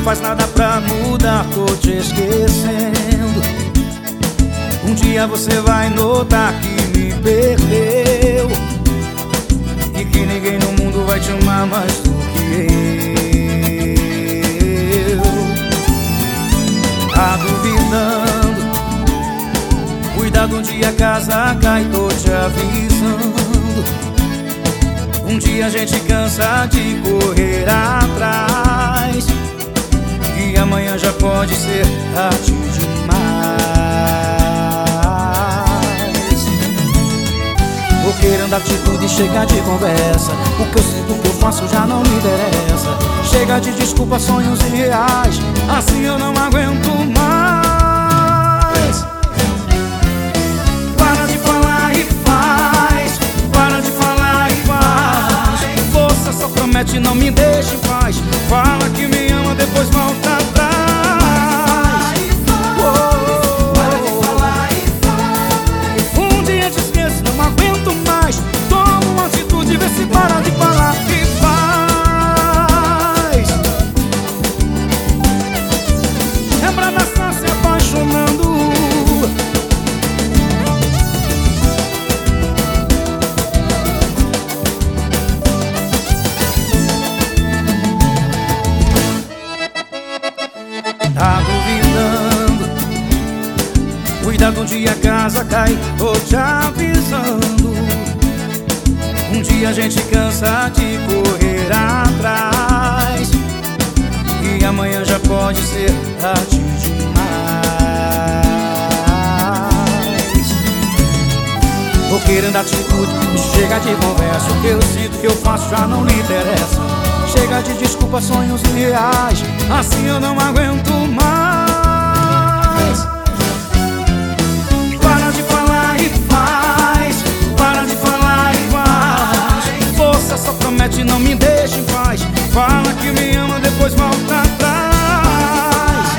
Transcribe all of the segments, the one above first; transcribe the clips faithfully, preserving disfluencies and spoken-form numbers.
faz nada pra mudar, tô te esquecendo. Um dia você vai notar que me perdeu e que ninguém no mundo vai te amar mais do que eu. Tá duvidando? Cuidado, um dia a casa cai, tô te avisando. Um dia a gente cansa de correr atrás e amanhã já pode ser tarde demais. Vou querendo atitude e chega de conversa. O que eu sinto, o que eu faço já não me interessa. Chega de desculpas, sonhos irreais, assim eu não aguento mais. Para de falar e faz, para de falar e faz. Você só promete, não me deixa em paz. Fala que me ama, depois volta atrás. Vê se para de falar e faz. É pra dançar se apaixonando. Tá duvidando? Cuidado, um dia a casa cai, tô te avisando. Um dia a gente cansa de correr atrás e amanhã já pode ser tarde demais. Vou querendo atitude e chega de conversa. O que eu sinto, o que eu faço já não lhe interessa. Chega de desculpas, sonhos irreais, assim eu não aguento mais. Para de falar e faz, para de falar e faz. Só promete, não me deixa em paz. Fala que me ama, depois volta atrás.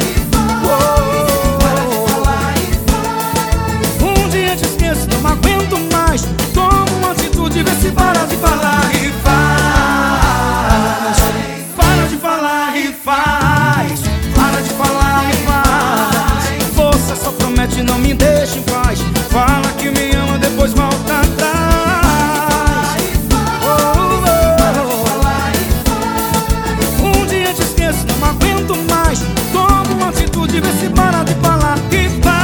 Um dia te esqueço, não aguento mais. Toma uma atitude, vê se para de falar e faz. Para de falar e faz, para de falar e faz. Você só promete, não me deixa em paz. Fala que me ama, depois volta atrás. Vê se para de falar e faz.